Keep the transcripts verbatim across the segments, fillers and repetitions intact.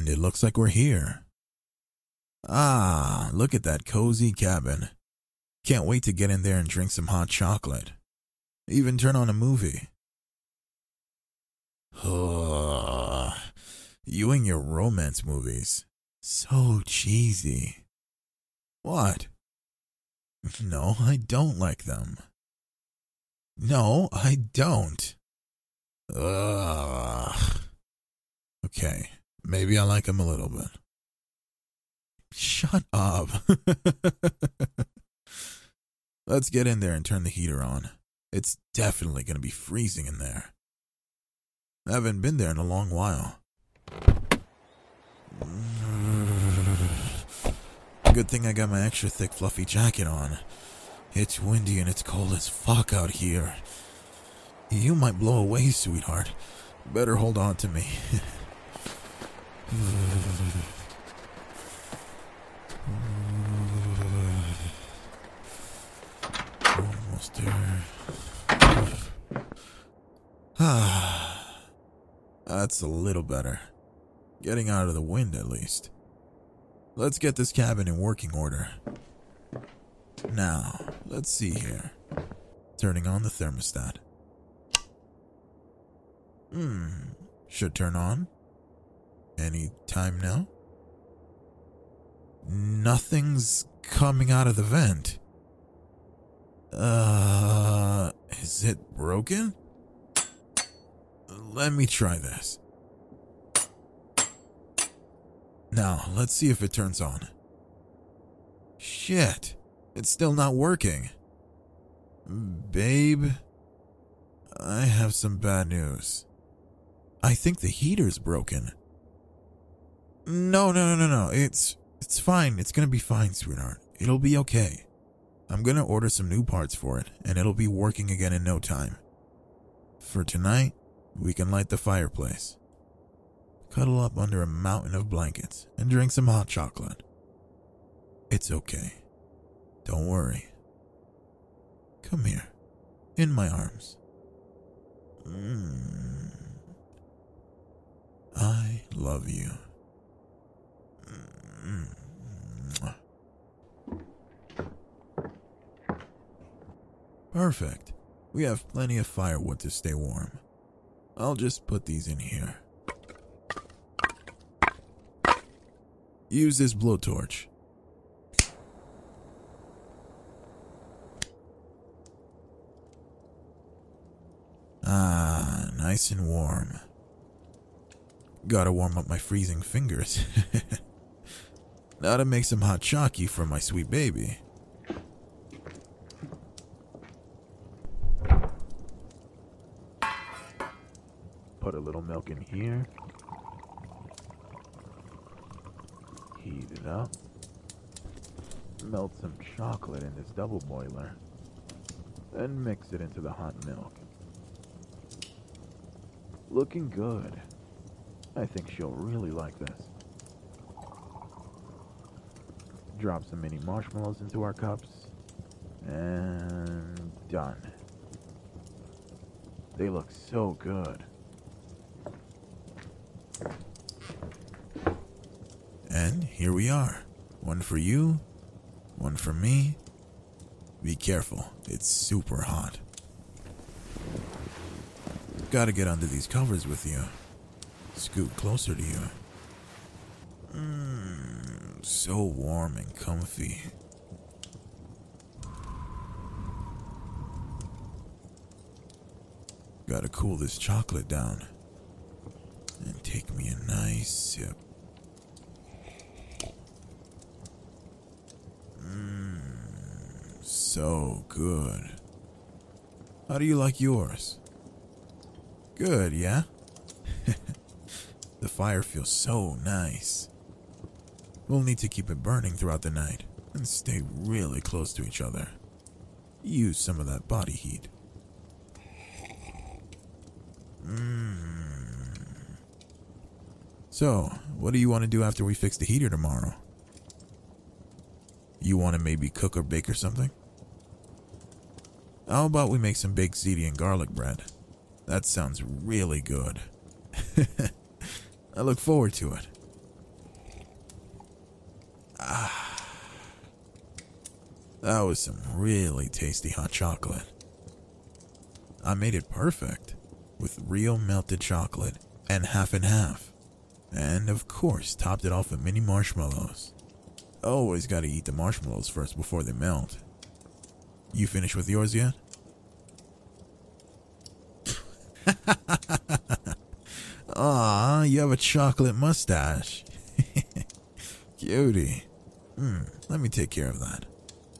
it looks like we're here. Ah, look at that cozy cabin. Can't wait to get in there and drink some hot chocolate. Even turn on a movie. Ugh, you and your romance movies. So cheesy. What? No, I don't like them. No, I don't. Ugh. Okay, maybe I like them a little bit. Shut up. Let's get in there and turn the heater on. It's definitely going to be freezing in there. I haven't been there in a long while. Good thing I got my extra thick fluffy jacket on. It's windy and it's cold as fuck out here. You might blow away, sweetheart. Better hold on to me. Almost there. Ah, that's a little better. Getting out of the wind, at least. Let's get this cabin in working order. Now, let's see here. Turning on the thermostat. Hmm, should turn on. Any time now? Nothing's coming out of the vent. Uh, is it broken? Let me try this. Now, let's see if it turns on. Shit, it's still not working. Babe, I have some bad news. I think the heater's broken. No, no, no, no, no. It's it's fine. It's gonna be fine, sweetheart. It'll be okay. I'm gonna order some new parts for it, and it'll be working again in no time. For tonight, we can light the fireplace, cuddle up under a mountain of blankets, and drink some hot chocolate. It's okay. Don't worry. Come here, in my arms. Mm. I love you. Mm. Perfect. We have plenty of firewood to stay warm. I'll just put these in here. Use this blowtorch. Ah, nice and warm. Gotta warm up my freezing fingers. Now to make some hot chocky for my sweet baby. Put a little milk in here. Heat it up. Melt some chocolate in this double boiler. Then mix it into the hot milk. Looking good. I think she'll really like this. Drop some mini marshmallows into our cups. And done. They look so good. And here we are. One for you, one for me. Be careful, it's super hot. Gotta get under these covers with you. Scoot closer to you. Mmm, so warm and comfy. Gotta cool this chocolate down. And take me a nice sip. Mmm, so good. How do you like yours? Good, yeah? The fire feels so nice. We'll need to keep it burning throughout the night and stay really close to each other. Use some of that body heat. Mmm. So, what do you want to do after we fix the heater tomorrow? You want to maybe cook or bake or something? How about we make some baked ziti and garlic bread? That sounds really good. I look forward to it. Ah, that was some really tasty hot chocolate. I made it perfect, with real melted chocolate and half and half. And of course, topped it off with mini marshmallows. Always gotta eat the marshmallows first before they melt. You finished with yours yet? Aw, you have a chocolate mustache. Cutie. Hmm, let me take care of that.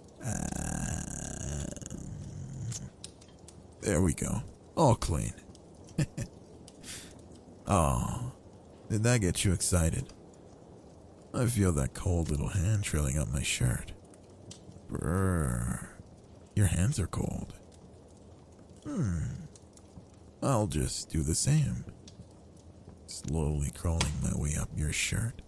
Uh, there we go. All clean. Aw, did that get you excited? I feel that cold little hand trailing up my shirt. Brrr. Your hands are cold. Hmm. I'll just do the same. Slowly crawling my way up your shirt.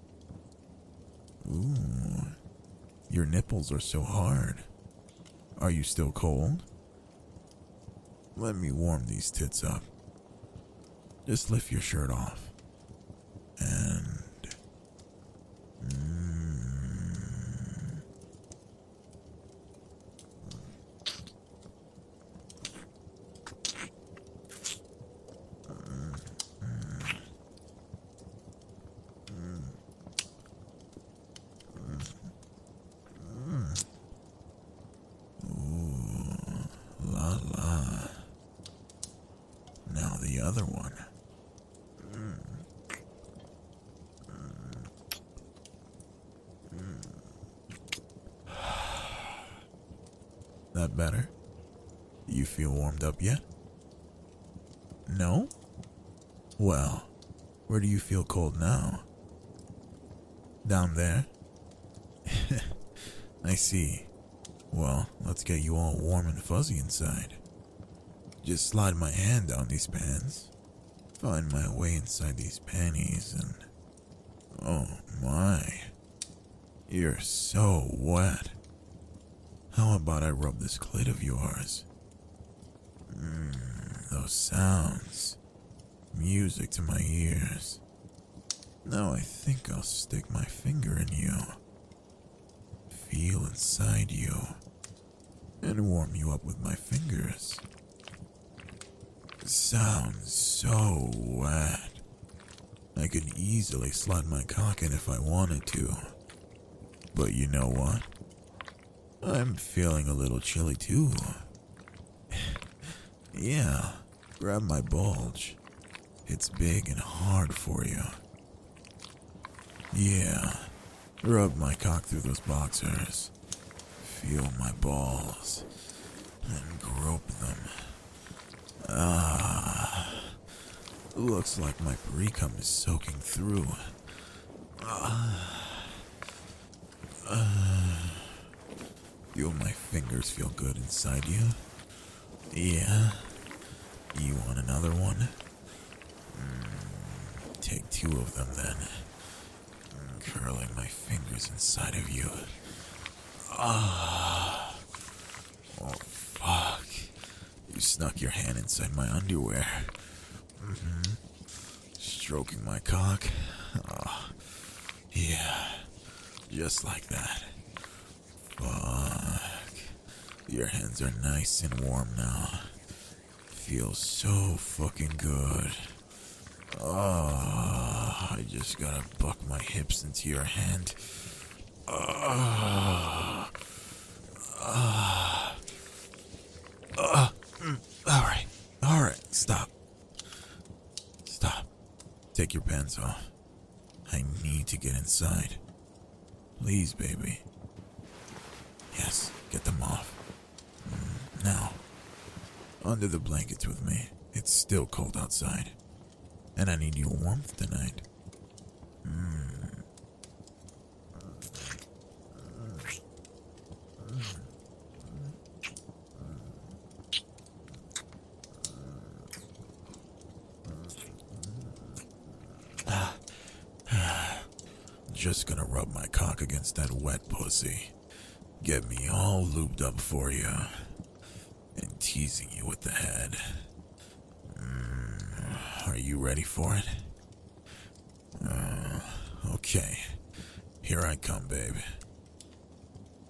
Ooh. Your nipples are so hard. Are you still cold? Let me warm these tits up. Just lift your shirt off. And... Mm, the other one. Mm. Mm. That better? You feel warmed up yet? No? Well, where do you feel cold now? Down there? I see. Well, let's get you all warm and fuzzy inside. Just slide my hand down these pants, find my way inside these panties, and... oh my. You're so wet. How about I rub this clit of yours? Mmm, those sounds. Music to my ears. Now I think I'll stick my finger in you. Feel inside you. And warm you up with my fingers. Sounds so wet. I could easily slide my cock in if I wanted to. But you know what? I'm feeling a little chilly too. Yeah, grab my bulge. It's big and hard for you. Yeah, rub my cock through those boxers. Feel my balls. And grope them. Ah, looks like my pre-cum is soaking through. Ah, ah. Feel my fingers feel good inside you? Yeah? You want another one? Mm, take two of them then. Mm, curling my fingers inside of you. Ah. Oh, fuck. You snuck your hand inside my underwear. Mm-hmm. Stroking my cock. Oh, yeah. Just like that. Fuck. Your hands are nice and warm now. Feels so fucking good. Oh, I just gotta buck my hips into your hand. Oh. Oh. Oh. Alright, alright, stop. Stop. Take your pants off. I need to get inside. Please, baby. Yes, get them off. Mm, now, under the blankets with me. It's still cold outside. And I need your warmth tonight. Mm. Just gonna rub my cock against that wet pussy. Get me all lubed up for you. And teasing you with the head. Mm, are you ready for it? Uh, okay. Here I come, babe.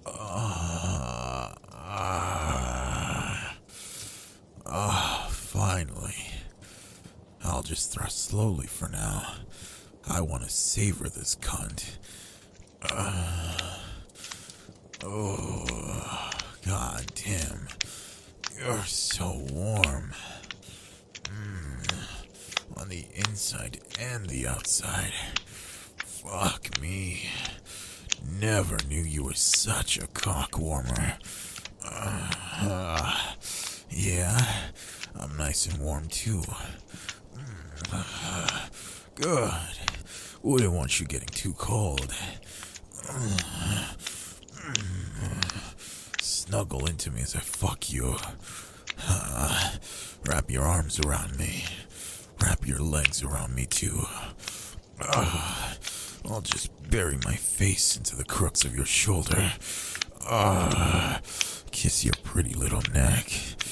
Ah, ah, ah, finally. I'll just thrust slowly for now. I want to savor this cunt. Uh, oh, god damn. You're so warm. Mm, on the inside and the outside. Fuck me. Never knew you were such a cock warmer. Uh, uh, yeah, I'm nice and warm too. Uh, good. Wouldn't want you getting too cold. Uh, snuggle into me as I fuck you. Uh, wrap your arms around me. Wrap your legs around me too. Uh, I'll just bury my face into the crooks of your shoulder. Uh, kiss your pretty little neck.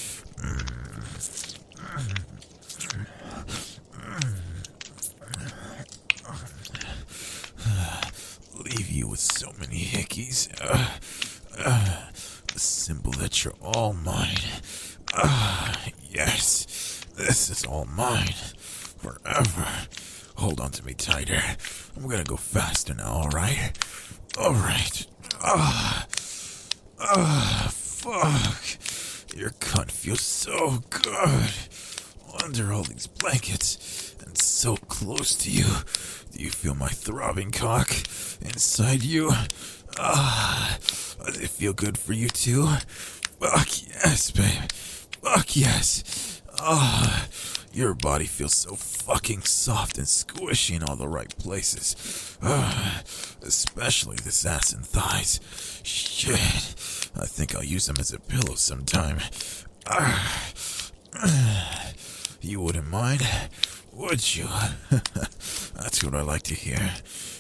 Leave you with so many hickeys. Uh, uh, the symbol that you're all mine. Uh, yes, this is all mine. Forever. Hold on to me tighter. I'm gonna go faster now, alright? Alright. Ah. Ah, fuck. Your cunt feels so good. Under all these blankets and so close to you. Do you feel my throbbing cock inside you? Ah. Does it feel good for you too? Fuck yes, babe. Fuck yes. Ah. Your body feels so fucking soft and squishy in all the right places. Uh, especially this ass and thighs. Shit. I think I'll use them as a pillow sometime. Uh, uh, you wouldn't mind, would you? That's what I like to hear.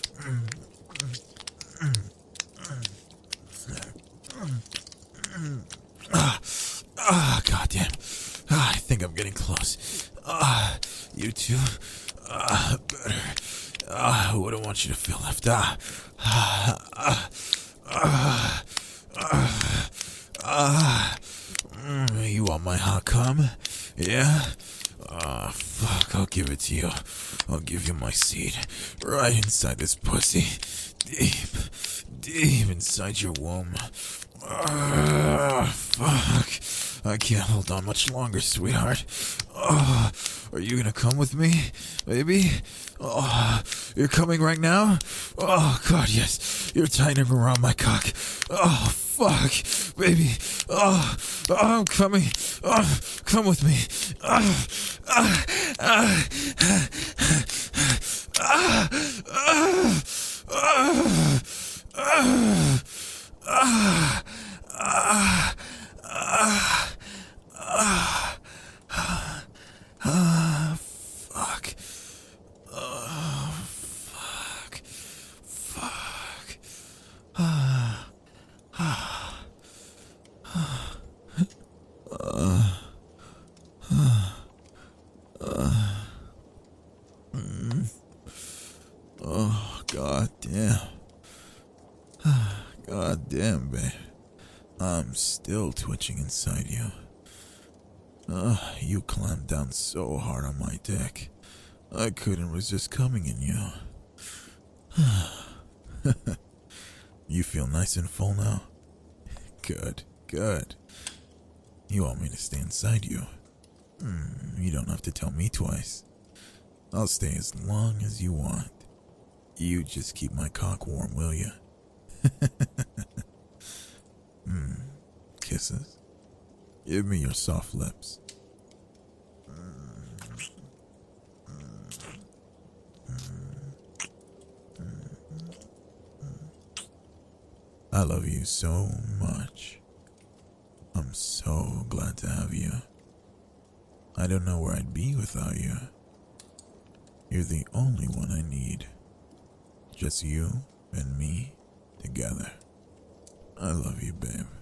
Ah, ah, goddamn. Ah, I think I'm getting close. Ah, you too? Ah, better. Ah, I wouldn't want you to feel left out. Ah, ah, ah, ah, ah. Mm, you want my hot cum? Yeah? Ah, fuck, I'll give it to you. I'll give you my seed. Right inside this pussy. Deep, deep inside your womb. Ah, fuck. I can't hold on much longer, sweetheart. Oh, are you gonna come with me, baby? Oh, you're coming right now? Oh, God, yes. You're tightening around my cock. Oh, fuck, baby. Oh, oh I'm coming. Oh, come with me. Oh, ah, ah, ah, ah, ah, ah, ah, ah, ah. Ah, ah, ah, ah, fuck. Oh, fuck. Fuck. Ah, ah, ah, uh, uh, uh, mm. Oh, god damn. God damn, babe. I'm still twitching inside you. Uh, you clamped down so hard on my dick. I couldn't resist coming in you. You feel nice and full now? Good, good. You want me to stay inside you? Mm, you don't have to tell me twice. I'll stay as long as you want. You just keep my cock warm, will you? Hmm. Kisses. Give me your soft lips. I love you so much. I'm so glad to have you. I don't know where I'd be without you. You're the only one I need. Just you and me together. I love you, babe.